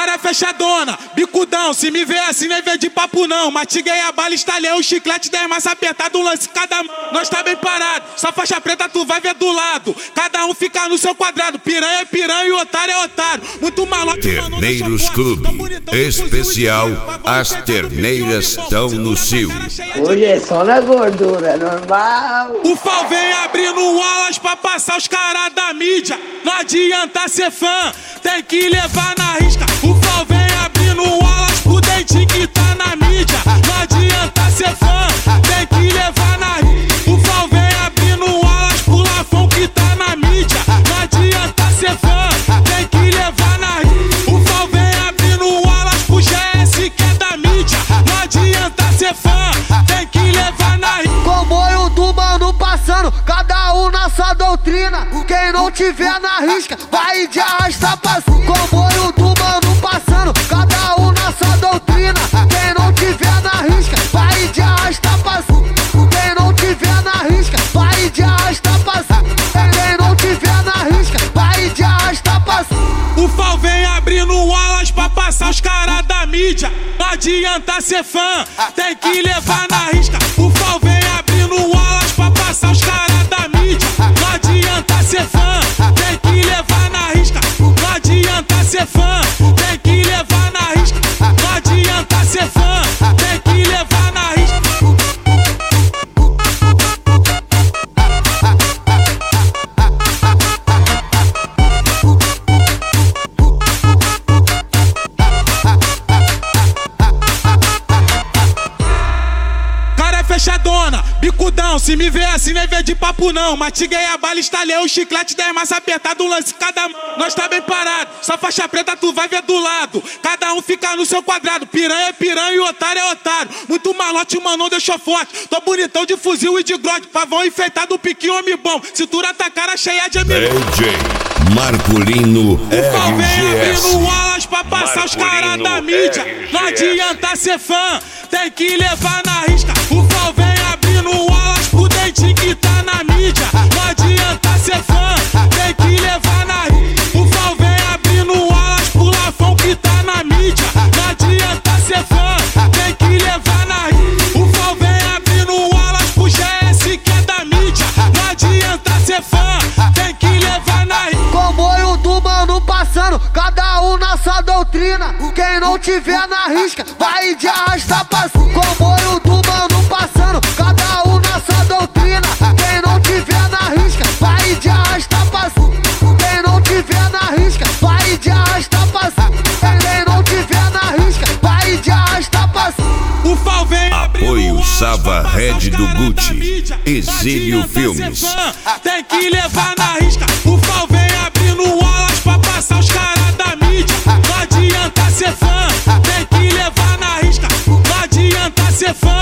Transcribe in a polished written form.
Cara fechadona, bicudão, se me vê assim nem vê de papo não. Matiguei a bala, estalhei o chiclete, 10 massa apertado, um lance cada mão. Nós tá bem parado, só faixa preta tu vai ver do lado. Cada um fica no seu quadrado, piranha é piranha e otário é otário. Muito maluco. Terneiros Clube, especial, as terneiras estão no cio. Hoje é só na gordura, normal. O Fal vem abrindo alas pra passar os caras da mídia. Não adianta ser fã, tem que levar na risca. O Fal vem abrindo alas pro dentinho que tá na mídia. Não adianta ser fã, tem que levar na risca. O Fal vem abrindo alas pro Lafão que tá na mídia. Não adianta ser fã, tem que levar na risca. O Fal vem abrindo alas pro GS que é da mídia. Não adianta ser fã, tem que levar na risca. Comboio do mano passando, cada um na sua doutrina. Quem não tiver na risca, vai de arrasta pra cima. Comboio do mano passando, cada um na sua doutrina. Quem não tiver na risca, vai de arrasta pra cima. Quem não tiver na risca, vai de arrasta pra cima. Quem não tiver na risca, vai de arrasta pra cima. O Fal vem abrindo alas pra passar os caras da mídia. Não adianta ser fã, tem que levar na risca. O Fal vem abrindo alas pra passar os caras da mídia. Não adianta ser fã, tem que levar na risca. Não adianta ser fã, tem que levar na risca. Não adianta ser fã, tem que levar na risca. Cara fechadona, bicudão, se me vê assim nem vê de papo não. Matiguei a bala, estalhei o chiclete, 10 massa apertado, um lance cada mão. Nós tá bem parado, só faixa preta tu vai ver do lado. Cada um fica no seu quadrado, piranha é piranha e otário é otário. Muito malote, mano, não deixou forte. Tô bonitão de fuzil e de grote, pavão enfeitado, piquinho, homem bom. Cintura tá cara cheia de amigo. DJ Marculino O Fal vem RGS. abrindo alas pra passar os caras da mídia. Não adianta ser fã, tem que levar na risca. O Fal vem abrindo alas pro dentinho que tá na mídia. Não adianta ser fã, tem que levar na risca. O Fal vem abrindo alas pro Lafão que tá na mídia. Não adianta ser fã, tem que levar na risca. O Fal vem abrindo alas pro GS que é da mídia. Não adianta ser fã, tem que levar na risca. Comboio do mano passando, cada um na sua doutrina. Quem não tiver na risca, vai de arrasta pra cima. Comboio do mano passando, cada um na sua doutrina. Quem não tiver na risca, vai de arrasta pra cima. Quem não tiver na risca, vai de arrasta pra cima. Quem não tiver na risca, vai de arrasta pra cima. O Fal vem Apoio Sava Red do Gucci, Exílio Filmes. Tem que levar na risca. O Fal vem abrindo alas pra passar os caras da mídia. Não adianta ser fã, tem que levar na risca. Não adianta ser fã,